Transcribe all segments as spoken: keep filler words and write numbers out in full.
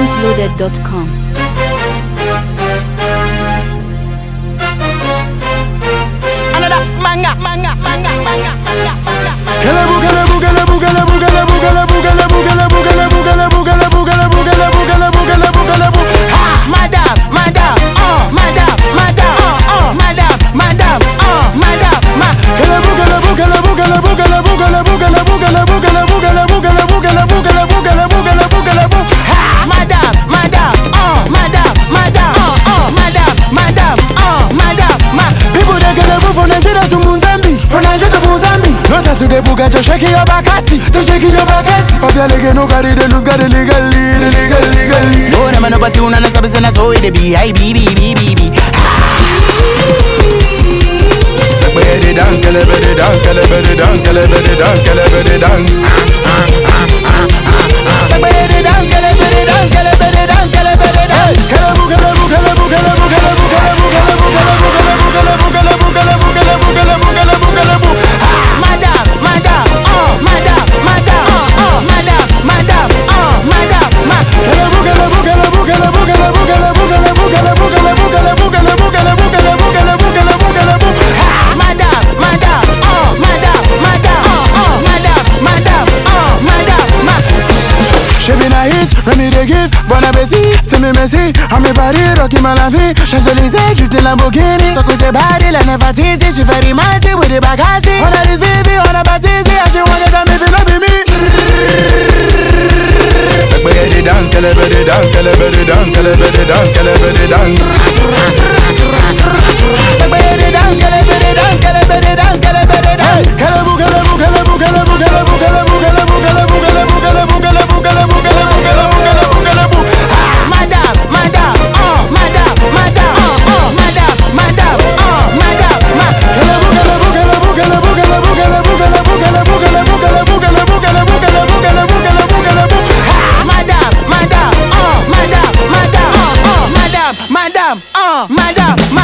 tunesloaded dot com. Another manga, manga, manga, manga, manga, manga. Kelebu, kelebu, kelebu, kelebu, kelebu, kelebu, kelebu, kelebu, kelebu, kelebu, kelebu, kelebu, kelebu, kelebu, kelebu, kelebu. Ha, madam, madam, oh, madam, madam, oh, oh, madam, madam, oh, madam, ma. Kelebu, kelebu, kelebu, kelebu, kelebu, kelebu, kelebu, kelebu, kelebu, kelebu, kelebu, kelebu, kelebu, kelebu, kelebu, kelebu. Ha, madam, madam, oh, madam, madam, oh, oh, madam, madam, oh, madam, ma. People they kelebu from Nigeria to Mozambique, from Nigeria to Mozambique. Not to the buga, just shaking your back, I see. They shaking your back, I see. Of your leg, no carry the loose, got it legally, legally, legally. Oh, na mano bati una na sabi na so it be, ay bi bi bi bi bi. Everybody dance, everybody dance, everybody dance, everybody dance, everybody dance. Everybody dance, everybody dance, everybody dance, everybody dance. Kelebu, kelebu, kelebu, kelebu, kelebu, kelebu, kelebu, kelebu, kelebu, kelebu, kelebu, kelebu, kelebu, kelebu, kelebu, kelebu. Madam, madam, oh, madam, madam, oh, oh, madam, madam, oh, madam, ma. Kelebu, kelebu, kelebu, kelebu, kelebu, kelebu, kelebu, kelebu, kelebu, kelebu, kelebu, kelebu, kelebu, kelebu, kelebu, kelebu. Madam, madam, oh, madam, madam, oh, oh, madam, madam, oh, madam, ma. She been a hit, Remy de give, bon appétit. C'est mes messi, à mes paris, Rocky Malafi. Champs-Élysées, juste une Lamborghini. So côté body, la Nefertiti. She very mighty with the Bagasi. On a this baby, on a Batisi. And she wanted to make it not be me. Everybody dance, everybody dance, everybody dance, everybody dance, everybody dance. Everybody dance, everybody dance, everybody dance, everybody dance. Kelebu, kelebu, kelebu, kelebu, kelebu, kelebu, kelebu, kelebu, kelebu, kelebu, kelebu, kelebu, kelebu, kelebu, kelebu, kelebu. Madam, madam, oh, madam, madam, oh, oh, madam, madam, oh, madam, ma. Kelebu, kelebu, kelebu, kelebu, kelebu, kelebu, kelebu, kelebu, kelebu, kelebu, kelebu, kelebu, kelebu, kelebu, kelebu, kelebu. Madam, madam, oh, madam, madam, oh, oh, madam, madam, oh, madam, ma.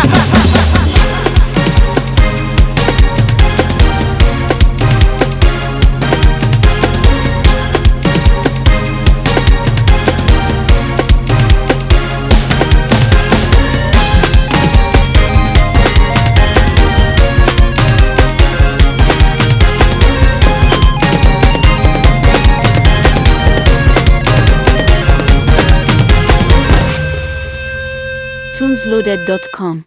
tunesloaded dot com.